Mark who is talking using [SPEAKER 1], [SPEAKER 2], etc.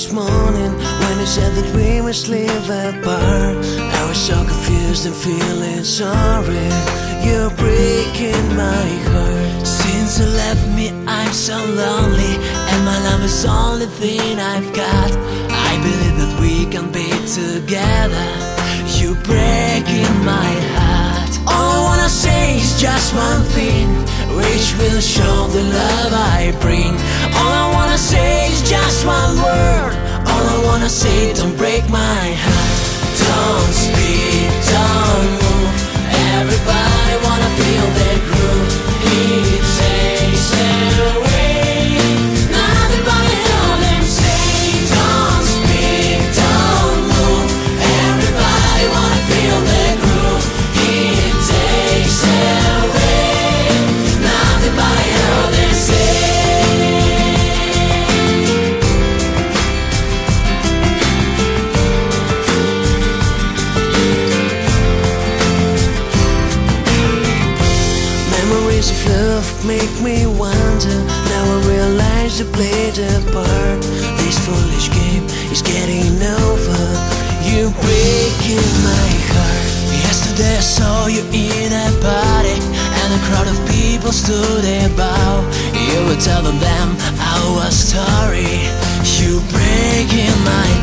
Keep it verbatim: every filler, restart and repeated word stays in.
[SPEAKER 1] this morning when you said that we must live apart. I was so confused and feeling sorry. You're breaking my heart. Since you left me, I'm so lonely, and my love is the only thing I've got. I believe that we can be together. You're breaking my heart. All I wanna say is just one thing, which will show the love I bring. All I wanna say is just one word. All I wanna say, don't break my heart. Don't speak, don't move. Everybody wanna feel the groove. It takes away. Nothing but I hear them say, don't speak, don't move. Everybody wanna feel the groove. It takes away. Nothing but I hear them say. Memories of love make me wonder. Now I realize I played a part. This foolish game is getting over. You breaking my heart. Yesterday I saw you in a party, and a crowd of people stood about. You were telling them our story. You breaking my